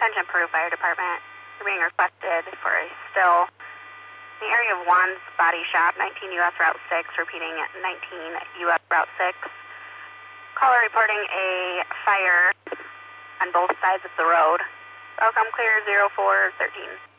Attention Peru Fire Department. You're being requested for a still in the area of Juan's Body Shop, 19 U.S. Route 6, repeating 19 U.S. Route 6. Caller reporting a fire on both sides of the road. Welcome clear 0413.